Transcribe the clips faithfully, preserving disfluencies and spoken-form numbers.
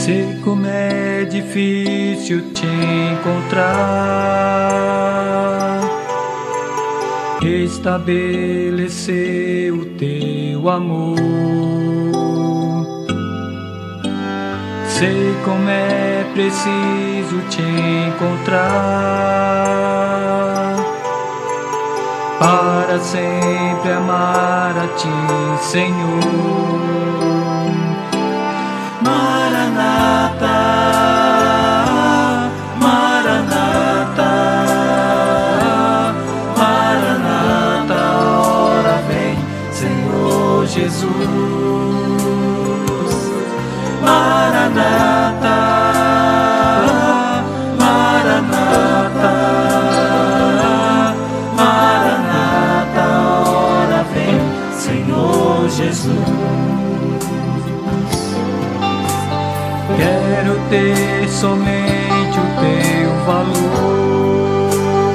Sei como é difícil te encontrar, estabelecer o teu amor. Sei como é preciso te encontrar, para sempre amar a ti, Senhor. Maranata, Maranata, Maranata, ora vem, Senhor Jesus. Maranata, Maranata, Maranata, ora vem, Senhor Jesus. Quero ter somente o teu valor,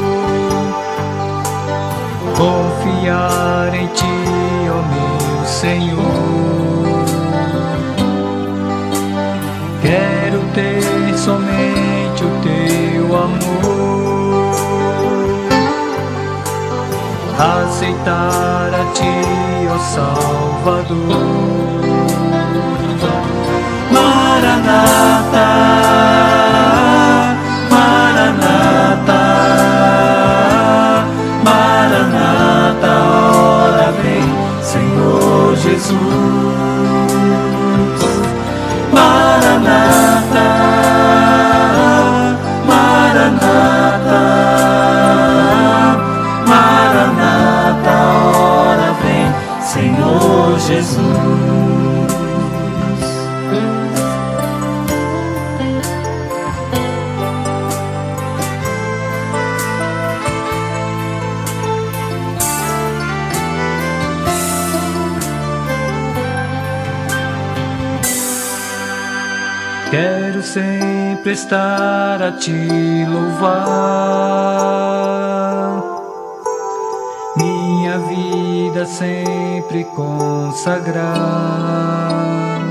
confiar em ti, ó meu Senhor. Quero ter somente o teu amor, aceitar a ti, ó Salvador. Maranata, Maranata, Maranata, ora vem, Senhor Jesus. Maranata, Maranata, Maranata, ora vem, Senhor Jesus. Quero sempre estar a te louvar, minha vida sempre consagrar.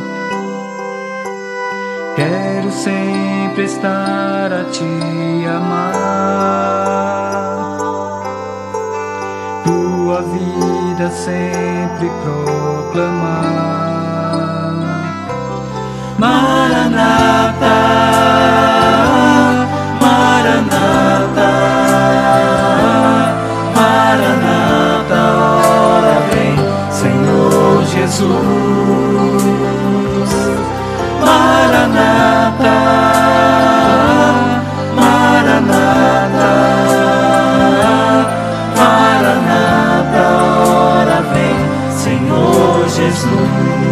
Quero sempre estar a te amar, tua vida sempre proclamar. Maranata, Maranata, Maranata, ora vem, Senhor Jesus. Maranata, Maranata, Maranata, ora vem, Senhor Jesus.